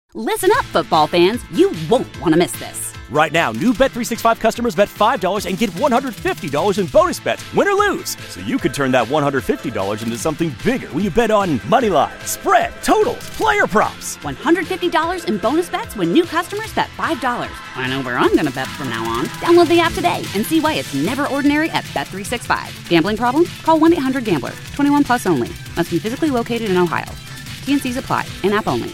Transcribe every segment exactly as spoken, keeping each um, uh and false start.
Listen up, football fans. You won't want to miss this. Right now, new Bet three sixty-five customers bet five dollars and get one hundred fifty dollars in bonus bets, win or lose. So you could turn that one hundred fifty dollars into something bigger when you bet on money line, spread, totals, player props. one hundred fifty dollars in bonus bets when new customers bet five dollars. I know where I'm going to bet from now on. Download the app today and see why it's never ordinary at Bet three sixty-five. Gambling problem? Call one eight hundred gambler. twenty-one plus only. Must be physically located in Ohio. T N Cs apply. In-app only.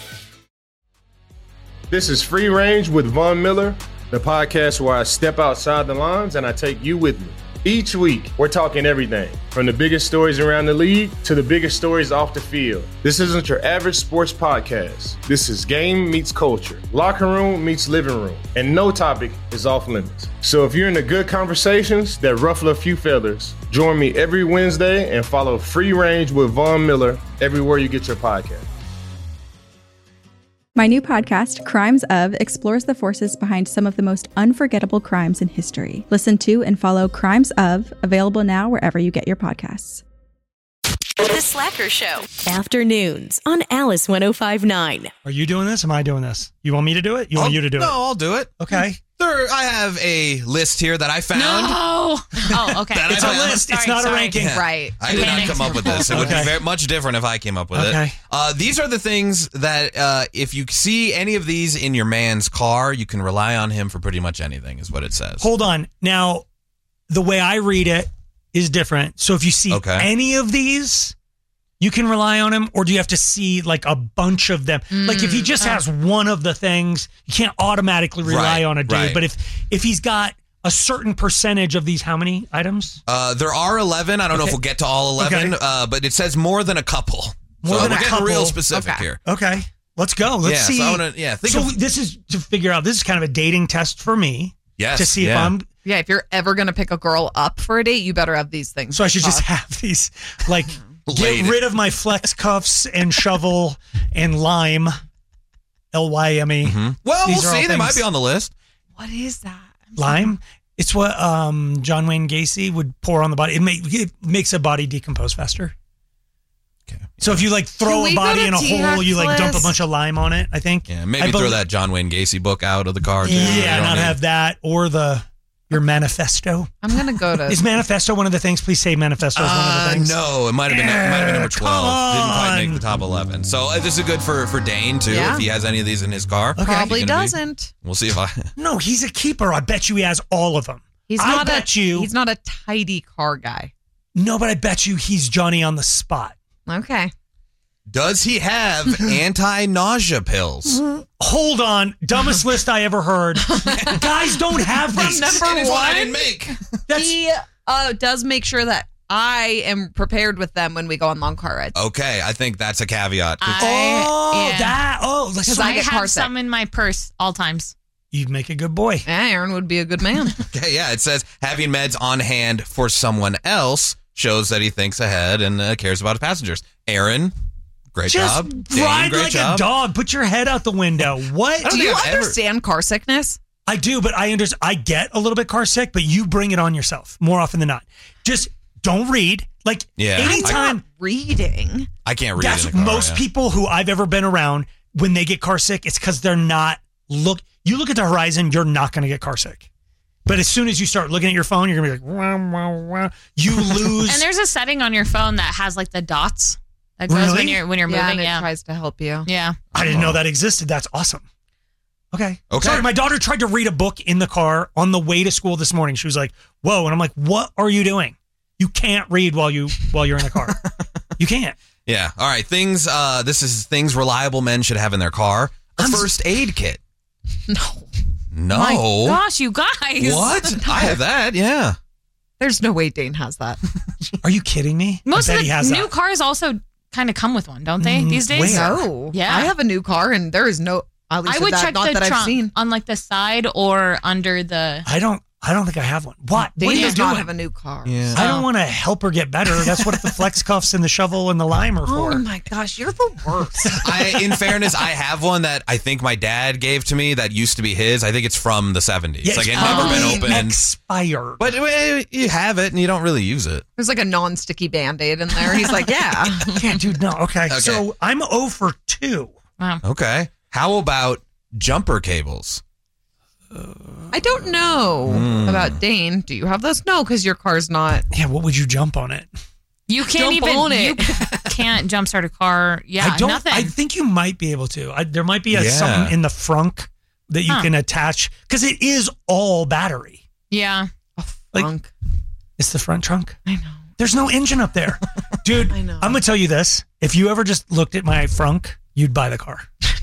This is Free Range with Von Miller, the podcast where I step outside the lines and I take you with me. Each week, we're talking everything from the biggest stories around the league to the biggest stories off the field. This isn't your average sports podcast. This is game meets culture, locker room meets living room, and no topic is off limits. So if you're into good conversations that ruffle a few feathers, join me every Wednesday and follow Free Range with Von Miller everywhere you get your podcast. My new podcast, Crimes Of, explores the forces behind some of the most unforgettable crimes in history. Listen to and follow Crimes Of, available now wherever you get your podcasts. The Slacker Show. Afternoons on Alice one oh five point nine. Are you doing this? Am I doing this? You want me to do it? You want I'll, you to do no, it? No, I'll do it. Okay. There, I have a list here that I found. No. Oh, okay. It's a list. Sorry, it's not sorry. a ranking. Yeah. Right. I did not come up with this. It would Okay. be very much different if I came up with Okay. it. Uh, these are the things that uh, if you see any of these in your man's car, you can rely on him for pretty much anything, is what it says. Hold on. Now, the way I read it is different. So if you see Okay. any of these, you can rely on him, or do you have to see like a bunch of them? Mm, like if he just uh, has one of the things, you can't automatically rely Right, on a dude. right. But if if he's got a certain percentage of these, how many items? Uh, there are eleven. I don't know if Okay. we'll get to all eleven, Okay. uh, but it says more than a couple. More so than we're a getting couple. real specific Okay. here. Okay, let's go. Let's Yeah, so see. I wanna- yeah, think so of- this is to figure out. This is kind of a dating test for me Yes. to see yeah. if I'm. Yeah, if you're ever going to pick a girl up for a date, you better have these things. So I should just Uh, have these, like, get Laid. rid of my flex cuffs and shovel and lime, L Y M E. Mhm. Well, These we'll are all see. They might things- be on the list. What is that? Lime. It's what um, John Wayne Gacy would pour on the body. It, make, it makes a body decompose faster. Okay. So if you like Can throw we a go body to in a T-Rex hole, you like dump a list? bunch of lime on it. I think. Yeah, maybe I throw bel- that John Wayne Gacy book out of the car, too. Yeah, You don't not need- have that or the your manifesto. I'm going to go to... Is manifesto one of the things? Please say manifesto is one of Uh, the things. no, it might have been it might have been number Come twelve. Didn't quite make on. the top eleven. So uh, this is good for for Dane too. Yeah. If he has any of these in his car, Okay. Probably He's gonna be- doesn't. We'll see if I. No, he's a keeper. I bet you he has all of them. He's I not bet a, you. He's not a tidy car guy. No, but I bet you he's Johnny on the spot. Okay. Does he have anti-nausea pills? Hold on, dumbest list I ever heard. Guys don't have From these. number And it's what I one, didn't make. That's he uh, does make sure that I am prepared with them when we go on long car rides. Okay, I think that's a caveat. I- oh yeah. that oh let's Because so I I get have car sick. some in my purse all times. you'd make a good boy. Yeah, Aaron would be a good man. Okay, yeah, it says having meds on hand for someone else shows that he thinks ahead and uh, cares about his passengers. Aaron, great Just job. Dane, ride great like job. a dog. Put your head out the window. What? I don't Do think you I've ever- understand car sickness? I do, but I understand. I get a little bit car sick, but you bring it on yourself more often than not. Just don't read. Like Yeah, I- anytime. Reading. I can't read That's in the car, most yeah. people who I've ever been around when they get car sick. It's because they're not look. You look at the horizon, you're not going to get car sick. But as soon as you start looking at your phone, you're going to be like, wah, wah, wah. You lose. And there's a setting on your phone that has like the dots that goes Really? when you're when you're Yeah, and moving. it Yeah, tries to help you. yeah. I didn't know that existed. That's awesome. Okay. Okay. Sorry, my daughter tried to read a book in the car on the way to school this morning. She was like, "Whoa!" And I'm like, "What are you doing? You can't read while you while you're in the car. You can't." Yeah. All right. Things. Uh, this is things reliable men should have in their car. A I'm s- first aid kit. No. No. My gosh, you guys! What? I have that. Yeah. There's no way Dane has that. Are you kidding me? Most I bet of he the has new that. cars also kind of come with one, don't they? Mm, These days, where? No. Yeah. I have a new car and there is no, at least I would that, check not the that I've trunk seen. on like the side or under the. I don't. I don't think I have one. What? Dane what are you does not doing? have a new car. Yeah. I don't want to help her get better. That's what the flex cuffs and the shovel and the lime are Oh for. my gosh, you're the worst. I, in fairness, I have one that I think my dad gave to me that used to be his. I think it's from the seventies. Yeah, like it's it never been probably opened. expired. But uh, you have it and you don't really use it. There's like a non-sticky Band-Aid in there. He's like, yeah. Yeah, dude. No. Okay. Okay. So I'm zero for two. Wow. Okay. How about jumper cables? I don't know Mm. about Dane. Do you have those? No, because your car's not. Yeah, what would you jump on it? You can't Jump even. on it. You can't jumpstart a car. Yeah, I don't. nothing. I think you might be able to. I, there might be a, Yeah. something in the frunk that you Huh. can attach because it is all battery. yeah. Like, Funk. It's the front trunk. I know. There's no engine up there, dude. I know. I'm gonna tell you this: if you ever just looked at my frunk, you'd buy the car.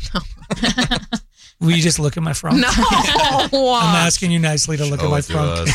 Will you just look at my frunk? No. I'm asking you nicely to look Show at my it to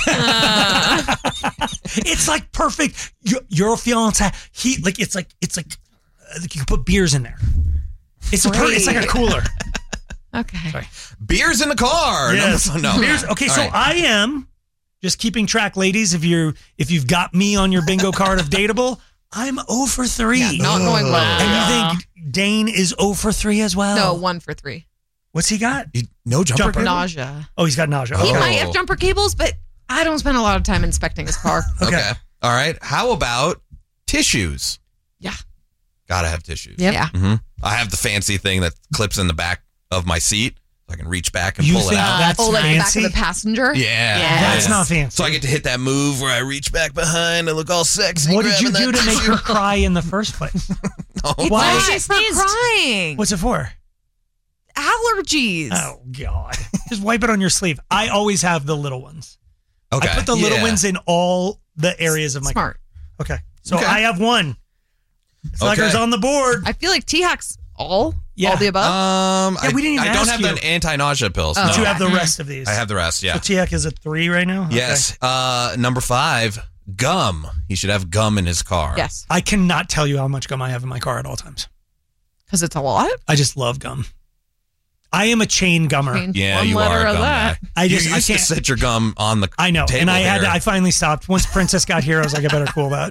frunk. us. It's like perfect. Your, your fiance, he like it's like it's like uh, you can put beers in there. It's a per, it's like a cooler. Okay. Sorry. Beers in the car. Yes. No, no. Beers. Okay, All so right. I am just keeping track, ladies. If you're if you've got me on your bingo card of dateable, I'm zero for three. Yeah, not going well. And Yeah. you think Dane is zero for three as well? No, one for three. What's he got? You- no jumper, Jumper. cable? Nausea. Oh, he's got nausea. He Okay. might have jumper cables, but I don't spend a lot of time inspecting his car. Okay. Okay. All right. How about tissues? Yeah. Gotta have tissues. Yep. Yeah. hmm I have the fancy thing that clips in the back of my seat. So I can reach back and You pull it think out. that's Oh, like the back fancy? of the passenger? Yeah. That's Yeah. not fancy. So I get to hit that move where I reach back behind and look all sexy. What did you grabbing do that to make tissue. her cry in the first place? Oh, It's Why? not She for sneezed. crying. What's it for? Allergies. Oh God! Just wipe it on your sleeve. I always have the little ones. Okay. I put the little Yeah. ones in all the areas of my Smart. car. Okay, so Okay. I have one. Slacker's Okay. on the board. I feel like T-Hacks all, Yeah. all the above. Um, Yeah, I, we didn't even I don't ask have you. the anti-nausea pills. Oh. no. But you have the Okay. rest of these. I have the rest. Yeah. So T X is a three right now. Okay. Yes. Uh, number five, gum. He should have gum in his car. yes. I cannot tell you how much gum I have in my car at all times. Because it's a lot. I just love gum. I am a chain gummer. Change Yeah, one you letter are a of gum that. guy. I just you I used to can't. set your gum on the. I know, table and I had there. to, I finally stopped once Princess got here. I was like, I better cool that.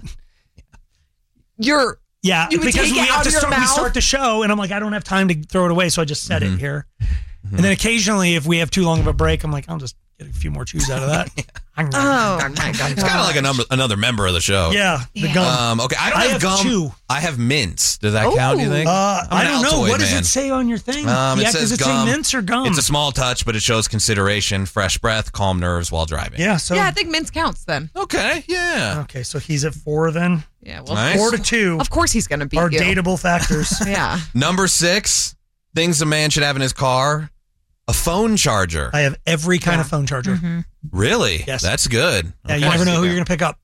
You're Yeah, You would because take we it have out to of your start, we mouth? start the show, and I'm like, I don't have time to throw it away, so I just set Mm-hmm. it here. And then occasionally, if we have too long of a break, I'm like, I'll just get a few more chews out of that. Oh my god. It's kind of like a number, another member of the show. Yeah, the Yeah. gum. Um. Okay. I don't I have, have gum. two. I have mints. Does that count? Do you Ooh. think? Uh, I'm I an don't know. Altoid What does man. it say on your thing? Um, it yeah, says does it gum. say mints or gum? It's a small touch, but it shows consideration, fresh breath, calm nerves while driving. yeah, so. Yeah, I think mints counts then. Okay. Yeah. Okay, so he's at four then. Yeah. Well, Nice. Four to two of course he's gonna beat are you. dateable factors. Yeah. Number six, things a man should have in his car: a phone charger. I have every kind Yeah. of phone charger. Mm-hmm. Really? Yes. That's good. Yeah, you Okay. never know who you're going to pick up.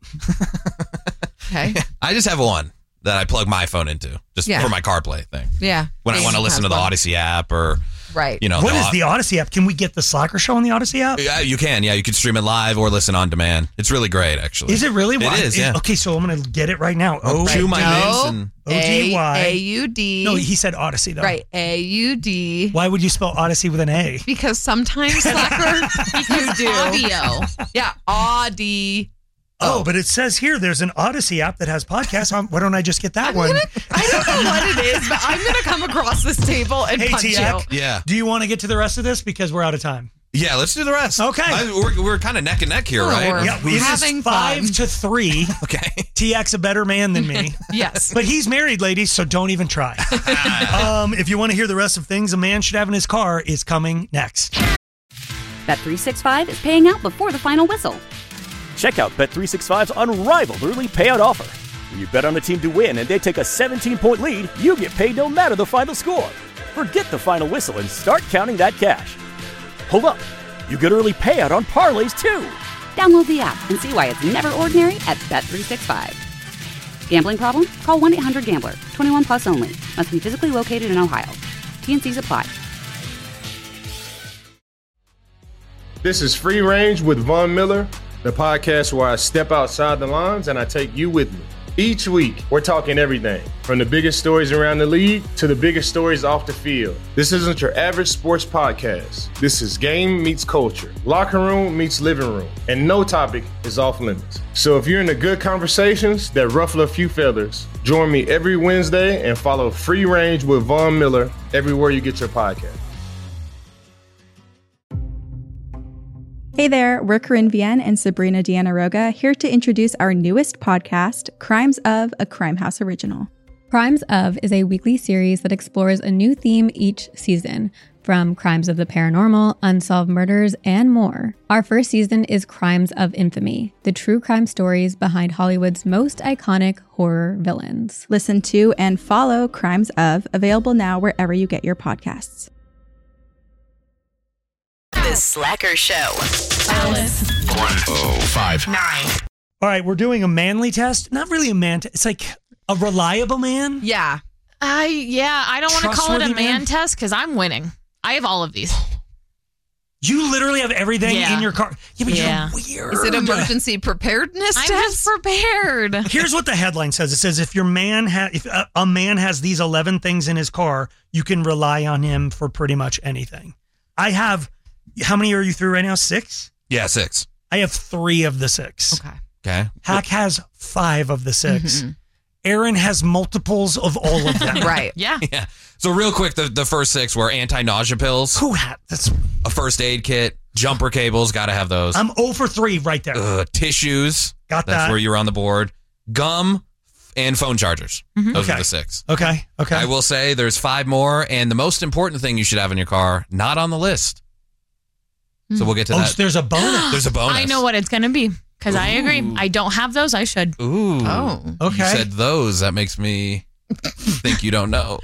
Okay. I just have one that I plug my phone into, just Yeah. for my CarPlay thing. Yeah. When I Dane want to listen has to the one. Odyssey app, or Right. you know, What the is au- the Odyssey app? Can we get the Slacker show on the Odyssey app? Yeah, you can. Yeah, you can stream it live or listen on demand. It's really great, actually. Is it really? It Why- is, yeah. Okay, so I'm going to get it right now. I'll O chew my No. mints and O D Y. A U D. No, he said Odyssey though. Right. A U D. Why would you spell Odyssey with an A? Because sometimes, Slacker, you do. Audio. Yeah. Audi. Oh, but it says here there's an Odyssey app that has podcasts. Um, why don't I just get that I'm one? gonna, I don't know what it is, but I'm going to come across this table and Hey, punch T you. X, yeah, do you want to get to the rest of this because we're out of time? yeah. Let's do the rest. Okay. I, we're we're kind of neck and neck here, Oh, right? we're- Yeah, it is having five fun. to three. Okay. T X a better man than me. Yes. But he's married, ladies, so don't even try. um, if you want to hear the rest of things a man should have in his car, is coming next. Bet three sixty-five is paying out before the final whistle. Check out Bet three sixty-five's unrivaled early payout offer. When you bet on a team to win and they take a seventeen-point lead, you get paid no matter the final score. Forget the final whistle and start counting that cash. Hold up. You get early payout on parlays, too. Download the app and see why it's never ordinary at Bet three sixty-five. Gambling problem? Call one eight hundred gambler. twenty-one plus only. Must be physically located in Ohio. T and Cs apply. This is Free Range with Von Miller, the podcast where I step outside the lines and I take you with me. Each week, we're talking everything from the biggest stories around the league to the biggest stories off the field. This isn't your average sports podcast. This is game meets culture, locker room meets living room, and no topic is off limits. So if you're into good conversations that ruffle a few feathers, join me every Wednesday and follow Free Range with Von Miller everywhere you get your podcast. Hey there, we're Corinne Vienne and Sabrina Deanna Roga here to introduce our newest podcast, Crimes of, a Crime House original. Crimes of is a weekly series that explores a new theme each season. From crimes of the paranormal, unsolved murders, and more, our first season is Crimes of Infamy, the true crime stories behind Hollywood's most iconic horror villains. Listen to and follow Crimes of, available now wherever you get your podcasts. The Slacker Show. Alice. one oh five Nine. All right, we're doing a manly test. Not really a man test. It's like a reliable man. Yeah. I yeah, I don't want to call it a Trustworthy man man? test because I'm winning. I have all of these. You literally have everything Yeah. in your car. Yeah, but Yeah. you're weird. Is it emergency preparedness I'm test? just prepared. Here's what the headline says. It says if your man ha- if a, a man has these eleven things in his car, you can rely on him for pretty much anything. I have, how many are you through right now? Six? Yeah, six. I have three of the six. Okay. Okay. Hack has five of the 6 Mhm. Aaron has multiples of all of them. Right. Yeah. Yeah. So real quick, the, the first six were anti-nausea pills, Who had that's a first aid kit, jumper cables, got to have those. I'm zero for three right there. Uh, tissues, Got that's that. where you were on the board. Gum and phone chargers. Mhm. Those Okay. are the six. Okay. Okay. I will say there's five more, and the most important thing you should have in your car, not on the list. So we'll get to Oh, that. so there's a bonus. There's a bonus. I know what it's going to be because I agree. I don't have those. I should. Ooh. Oh. Okay. You said those. That makes me think you don't know.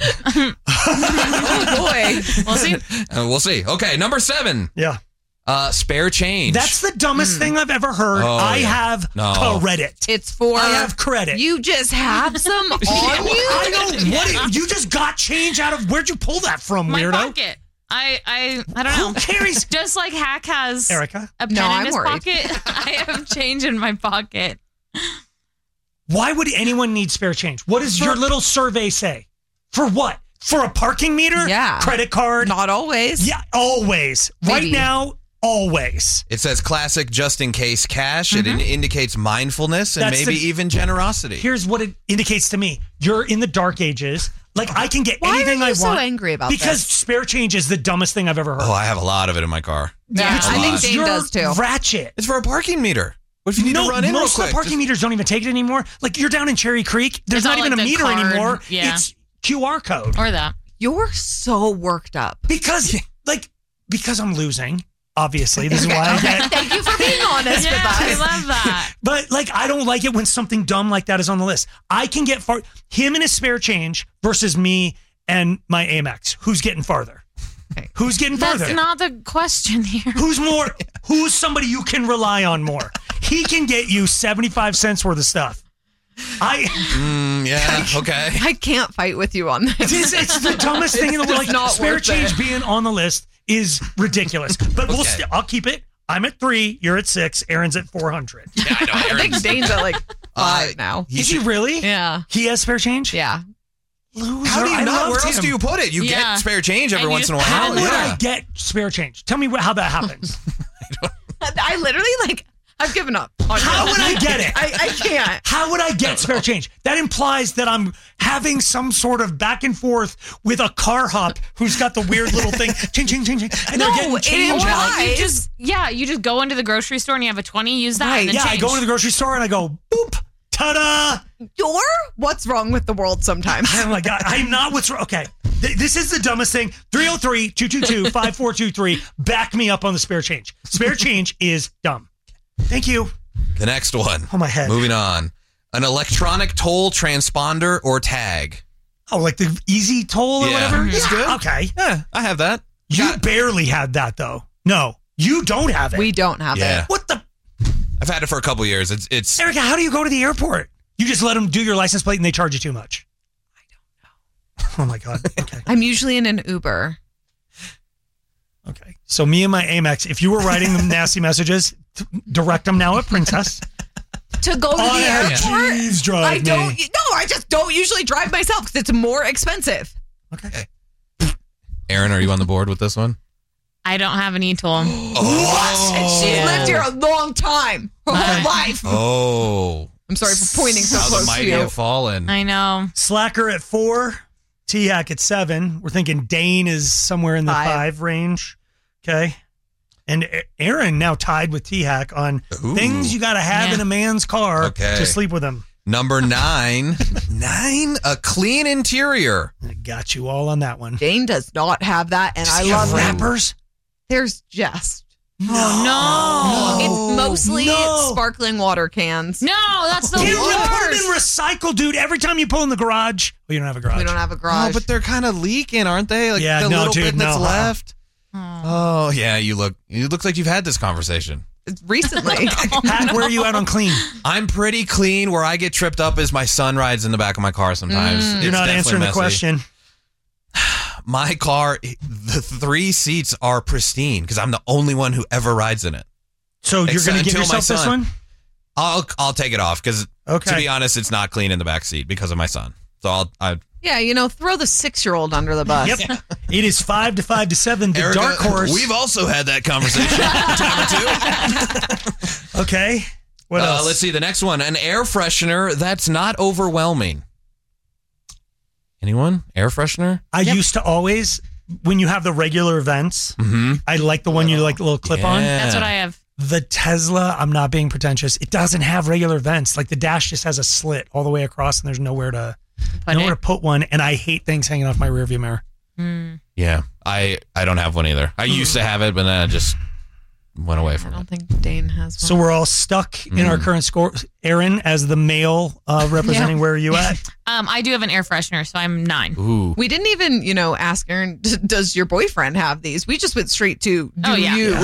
Oh, boy. We'll see. Uh, we'll see. Okay, number seven. Yeah. Uh, spare change. That's the dumbest thing I've ever heard. Oh, I yeah. have No. credit. It's for. I have credit. You just have some on you? I don't. What? You just got change out of? Where'd you pull that from, My weirdo? pocket. I I I don't know. Who carries? Just like Hack has Erica? a pen No, in I'm his worried. pocket, I have change in my pocket. Why would anyone need spare change? What does your little survey say? For what? For a parking meter? Yeah. Credit card? Not always. Yeah, always. Right Maybe. now, always. It says classic just in case cash. It in- indicates mindfulness and Mm-hmm. That's maybe the- even generosity. Here's what it indicates to me. You're in the dark ages. Like, I can get Why anything are you I so want. angry about Because this? spare change is the dumbest thing I've ever heard. Oh, I have a lot of it in my car. Yeah, It's I think because Dane you're does too. ratchet. It's for a parking meter. What if you need no, to run in real most quick? of the parking Just- meters don't even take it anymore. Like, you're down in Cherry Creek. There's It's not all even like a the meter card. anymore. Yeah. It's Q R code. Or that. You're so worked up. Because, like, because I'm losing. Obviously, this is why I get. Thank you for being honest Yeah, with I us. love that. But like, I don't like it when something dumb like that is on the list. I can get far. Him and his spare change versus me and my Amex. Who's getting farther? Okay. Who's getting farther? That's not the question here. Who's more? Who's somebody you can rely on more? He can get you seventy-five cents worth of stuff. I. Mm, yeah, okay. I can't fight with you on this. It's, it's the dumbest thing in the world. It's Like, not spare worth change it. being on the list is ridiculous. But we'll. Okay. St- I'll keep it. I'm at three. You're at six. Aaron's at four hundred. Yeah, I know. I Aaron. think Dane's at like five Uh, now. He Is he should- really? Yeah. He has spare change. Yeah. Loser. How do you I not? loved Where else him. do you put it? You Yeah. get spare change every And once you in a while. How would yeah. I get spare change? Tell me wh- how that happens. I literally like. I've given up. on How you. would I get it? I, I can't. How would I get spare change? That implies that I'm having some sort of back and forth with a car hop who's got the weird little thing, ching, ching, ching, ching, and No, they're getting it change Or out. implies- like you just yeah, you just go into the grocery store and you have a twenty, use that Right. and then Yeah, I change. go into the grocery store and I go, boop, ta-da. You're what's wrong with the world sometimes. Oh my God, I'm not what's wrong. Okay, Th- this is the dumbest thing. three oh three, two two two, five four two three. Back me up on the spare change. Spare change is dumb. Thank you. The next one. Oh, my head. Moving on. An electronic toll transponder or tag. Oh, like the easy toll or Yeah. whatever? It's good. Okay. Yeah, I have that. You barely had that, though. No, you don't have it. We don't have Yeah. it. What the? I've had it for a couple years. It's it's Erica, how do you go to the airport? You just let them do your license plate and they charge you too much. I don't know. Oh, my God. Okay. I'm usually in an Uber. Okay. So me and my Amex, if you were writing them nasty messages, t- direct them now at Princess. To go to Oh, the yeah. airport, Please drive I don't. me. No, I just don't usually drive myself because it's more expensive. Okay. Aaron, are you on the board with this one? I don't have an e-tool. Oh. And she's lived here a long time, her whole life. Oh. I'm sorry for pointing so How the close to mighty you. have fallen. I know. Slacker at four, T-Hack at seven. We're thinking Dane is somewhere in the five, Five. range. Okay. And A- Aaron now tied with T-Hack on Ooh. things you got to have Yeah. in a man's car Okay. to sleep with him. Number nine. Nine? A clean interior. I got you all on that one. Dane does not have that, and Does I he have love wrappers. Him. There's just. Oh, no. It's mostly No. sparkling water cans. No, that's the Get rid- worst. put them in recycle, dude. Every time you pull in the garage. Oh, you don't have a garage. We don't have a Oh, garage. but they're kind of leaking, aren't they? Like Yeah, the no, little dude, bit that's no. left. Oh, yeah, you look it looks like you've had this conversation. Recently. Pat, where are you at on clean? I'm pretty clean. Where I get tripped up is my son rides in the back of my car sometimes. Mm. It's You're not definitely answering messy. the question. My car, the three seats are pristine because I'm the only one who ever rides in it. So you're Except going to give until my yourself this son. one? I'll I'll take it off because Okay. to be honest, it's not clean in the back seat because of my son. So I'll I Yeah, you know, throw the six-year-old under the bus. Yep. It is five to five to seven. The Erica, dark horse. We've also had that conversation a time or two. Okay. What Uh, else? let's see the next one. An air freshener that's not overwhelming. Anyone? Air freshener? I used to always, when you have the regular events, Mm-hmm. I like the one you like the little clip on. Yeah. That's what I have. The Tesla, I'm not being pretentious. It doesn't have regular vents. Like the dash just has a slit all the way across, and there's nowhere to Put nowhere it. to put one. And I hate things hanging off my rearview mirror. Mm. Yeah, I I don't have one either. I used to have it, but then I just went away I from it. don't think Dane has one. So we're all stuck in our current score. Aaron, as the male uh, representing, where are you at? Um, I do have an air freshener, so I'm nine. Ooh. We didn't even, you know, ask Aaron, d- does your boyfriend have these? We just went straight to, do Oh, yeah. you?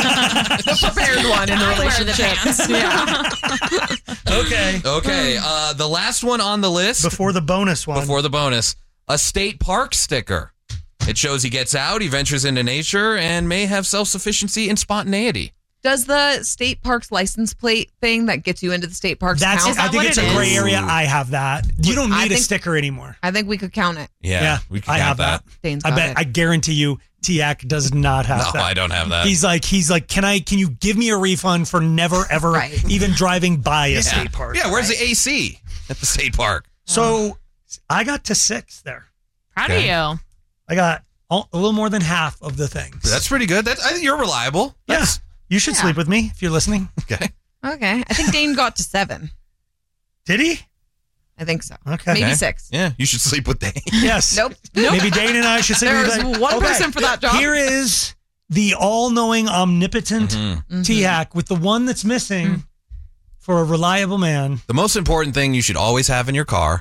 The prepared one in the I wear the relationship. pants. Yeah. Okay. Okay, uh, the last one on the list Before the bonus one. before the bonus, a state park sticker. It shows he gets out, he ventures into nature, and may have self-sufficiency and spontaneity. Does the state parks license plate thing that gets you into the state parks That's. count? I that think what it's it a gray is? area. I have that. You don't I need a think- sticker anymore. I think we could count it. Yeah, Yeah, we can I count have that. Dane's I got bet. it. I guarantee you, T-Ac does not have No, that. I don't have that. He's like, he's like, can I? Can you give me a refund for never ever Right. even driving by a yeah. state park? Yeah, where's the A C at the state park? So I got to six there. Proud Okay. of you. I got all, a little more than half of the things. That's pretty good. That's I think you're reliable. yeah. That's, You should Yeah. sleep with me if you're listening. okay. Okay. I think Dane got to seven. Did he? I think so. Okay. Maybe Okay. six. Yeah, you should sleep with Dane. Yes. Nope. Nope. Maybe Dane and I should sleep There with is that. one Okay. person for that job. Here is the all-knowing, omnipotent Mhm. T-Hack with the one that's missing Mm. for a reliable man. The most important thing you should always have in your car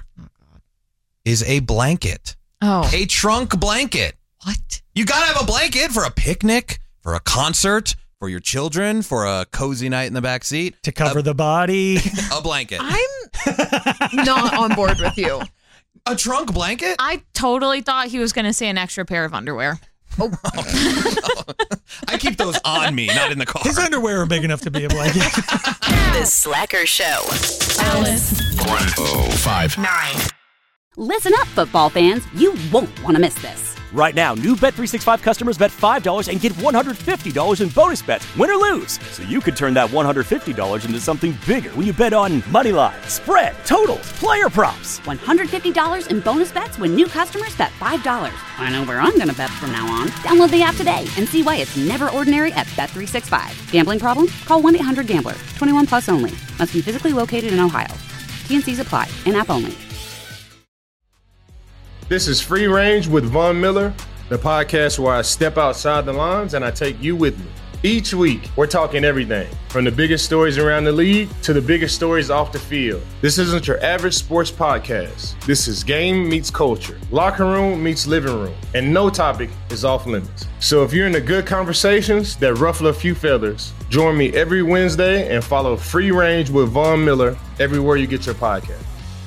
is a blanket. Oh. A trunk blanket. What? You gotta have a blanket for a picnic, for a concert, for your children, for a cozy night in the back seat. To cover the body. A blanket. I'm not on board with you. A trunk blanket? I totally thought he was going to say an extra pair of underwear. I keep those on me, not in the car. His underwear are big enough to be a blanket. The Slacker Show. Alice. one oh five Nine. Listen up, football fans. You won't want to miss this. Right now, new Bet three sixty-five customers bet five dollars and get one hundred fifty dollars in bonus bets, win or lose. So you could turn that one hundred fifty dollars into something bigger when you bet on money line, spread, totals, player props. one hundred fifty dollars in bonus bets when new customers bet five dollars. I know where I'm going to bet from now on. Download the app today and see why it's never ordinary at Bet three sixty-five. Gambling problem? Call one eight hundred gambler. twenty-one plus only. Must be physically located in Ohio. T and C's apply. In-app only. This is Free Range with Von Miller, the podcast where I step outside the lines and I take you with me. Each week, we're talking everything from the biggest stories around the league to the biggest stories off the field. This isn't your average sports podcast. This is game meets culture, locker room meets living room, and no topic is off limits. So if you're into good conversations that ruffle a few feathers, join me every Wednesday and follow Free Range with Von Miller everywhere you get your podcast.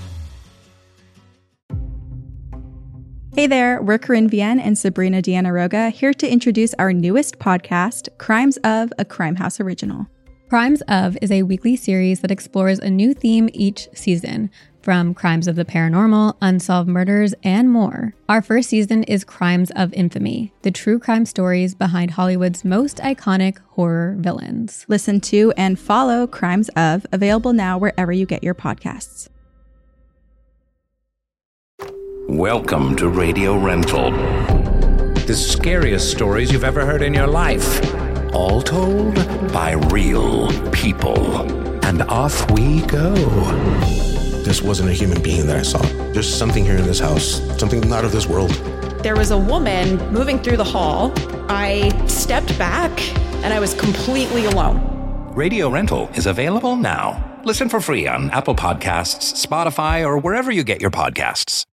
Hey there, we're Corinne Vienne and Sabrina Deanna Roga here to introduce our newest podcast, Crimes of, a Crime House original. Crimes of is a weekly series that explores a new theme each season, from crimes of the paranormal, unsolved murders, and more. Our first season is Crimes of Infamy, the true crime stories behind Hollywood's most iconic horror villains. Listen to and follow Crimes of, available now wherever you get your podcasts. Welcome to Radio Rental. The scariest stories you've ever heard in your life. All told by real people. And off we go. this wasn't a human being that I saw. There's something here in this house, something not of this world. There was a woman moving through the hall. I stepped back and I was completely alone. Radio Rental is available now. Listen for free on Apple Podcasts, Spotify, or wherever you get your podcasts.